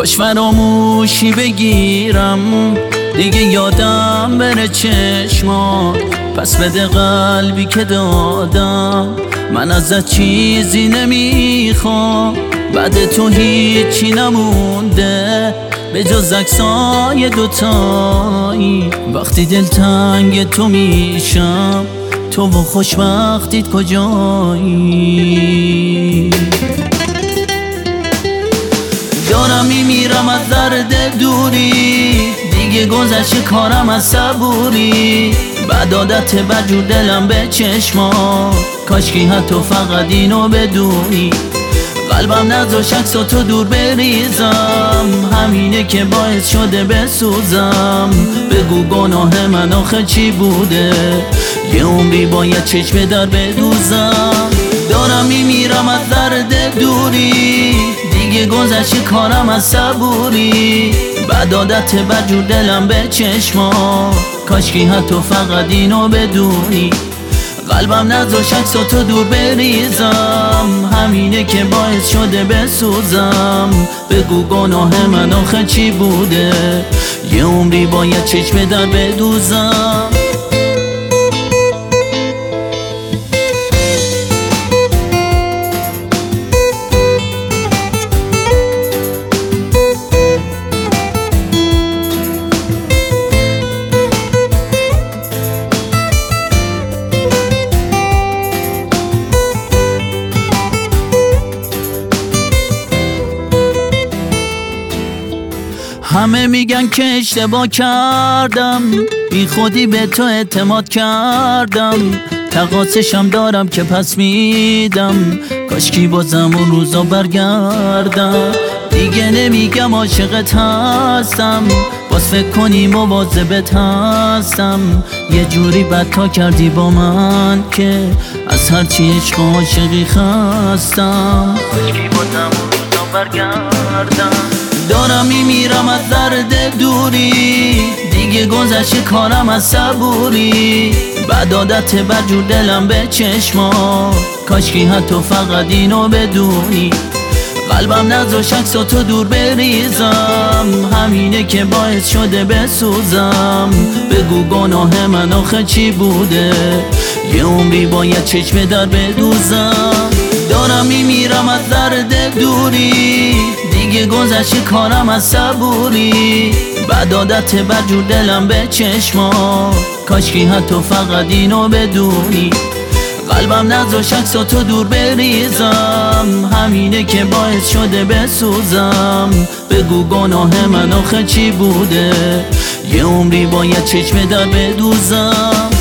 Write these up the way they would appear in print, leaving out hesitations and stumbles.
کاش فراموشی بگیرم دیگه یادم بره چشمات. پس بده قلبی که دادم، من ازت چیزی نمیخوام. بعد تو هیچی نمونده به جز عکسای دوتایی. وقتی دلتنگ تو میشم، تو و خوشبختیت کجایی؟ دارم میمیرم از درد دوری، دیگه گذشته کارم از صبوری. بعد عادت بجور دلم به چشما، کاشکی حتی فقط اینو بدونی. قلبم نذاش عکس تو دور بریزم، همینه که باعث شده بسوزم. بگو گناه من آخه چی بوده؟ یه عمری باید چشم در بدوزم. دارم میمیرم از درد دوری، دیگه گذشته کارم از صبوری. بعد عادت بجور دلم به چشما، کاشکی حتی فقط اینو بدونی. قلبم نذاش عکس تو دور بریزم، همینه که باعث شده بسوزم. بگو گناه من آخه چی بوده؟ یه عمری باید چشم در بدوزم. همه میگن که اشتباه کردم، بی خودی به تو اعتماد کردم. تقاصشم دارم که پس میدم، کاشکی بازم اون روزا برگردم. دیگه نمیگم عاشقت هستم، باز فکر کنی مواظبت هستم. یه جوری بدتا کردی با من که از هرچی عشق عاشقی خستم. کاشکی بازم اون روزا برگردم. دارم میمیرم از درد دوری، دیگه گذشته کارم از صبوری. بعد عادت بجور دلم به چشما، کاشکی حتی فقط اینو بدونی. قلبم نذاش عکس تو دور بریزم، همینه که باعث شده بسوزم. بگو گناه من آخه چی بوده؟ یه عمری باید چشم در بدوزم. دارم میمیرم از درد دوری، دیگه گذشته کارم از صبوری. بعد عادت بجور دلم به چشما، کاشکی حتی فقط اینو بدونی. قلبم نذاش عکس تو دور بریزم، همینه که باعث شده بسوزم. بگو گناه من آخه چی بوده؟ یه عمری باید چشم در بدوزم.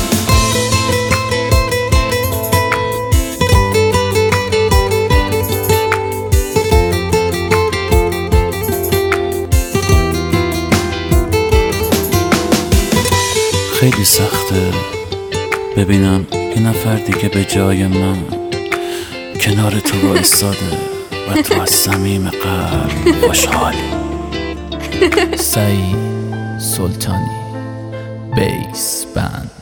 خیلی سخته ببینم یه نفر دیگه به جای من کنار تو وایساده و تو از صمیم قلب خوشحالی. سعید سلطانی، بیس بند.